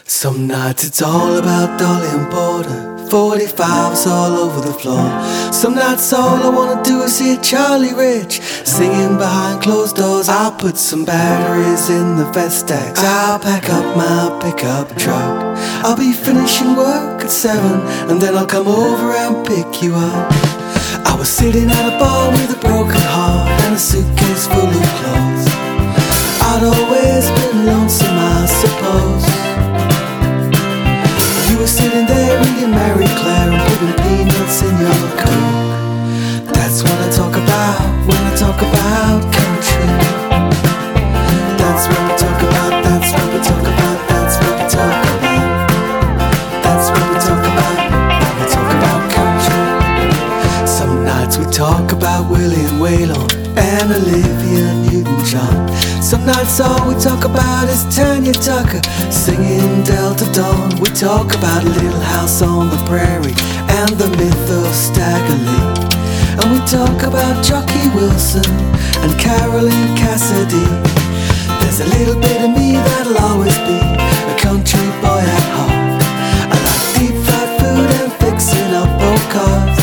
Some nights it's all about Dolly and Porter, 45s all over the floor. Some nights all I wanna do is hear Charlie Rich singing behind closed doors. I'll put some batteries in the Vestax, I'll pack up my pickup truck. I'll be finishing work at 7 and then I'll come over and pick you up. I was sitting at a bar with a broken heart and a suitcase full of clothes. I'd always been lonesome, I suppose. You were sitting there reading Mary Claire and putting peanuts in your Coke. That's what I talk about when I talk about country. That's what we talk about, that's what we talk about, that's what we talk about. That's what we talk about when we talk about country. Some nights we talk about Willie and Waylon and Olivia Newton-John. Some nights all we talk about is Tanya Tucker singing Delta Dawn. We talk about Little House on the Prairie and the myth of Stagger Lee. And we talk about Jockey Wilson and Carolyn Cassidy. There's a little bit of me that'll always be a country boy at heart. I like deep fried food and fixing up old cars.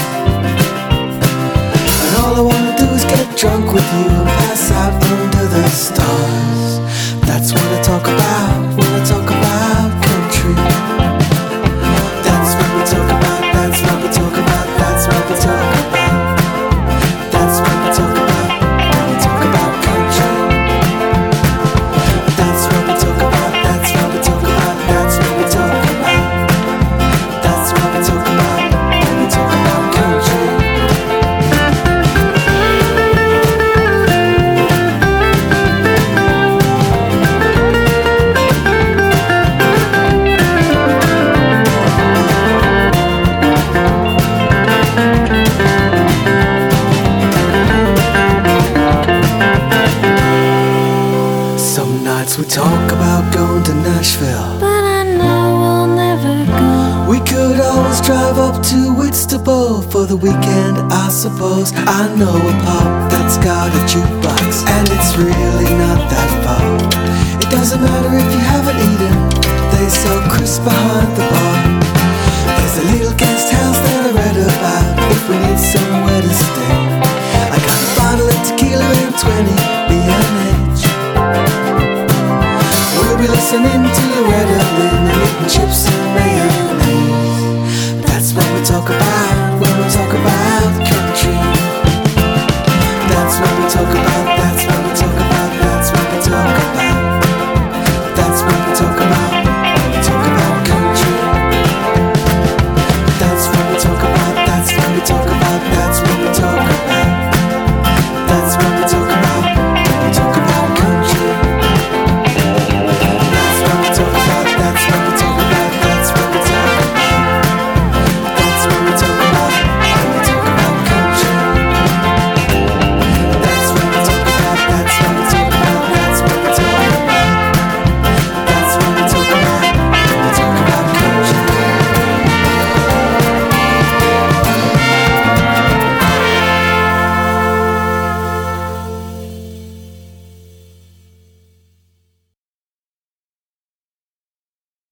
And all I wanna do is get drunk with you and pass out under the stars. That's what I talk about when I talk about country. That's what we talk about, that's what we talk about, that's what we talk about. That's what we talk about when we talk about country. That's what we talk about, that's what we talk about, that's what we talk about. That's what we talk about when we talk about country. Some nights we talk about going to Nashville, But I know we'll never go. we could always drive up to Whitstable for the weekend, I suppose. I know a pub that's got a jukebox and it's really not that far. It doesn't matter if you haven't eaten, they sell crisp behind the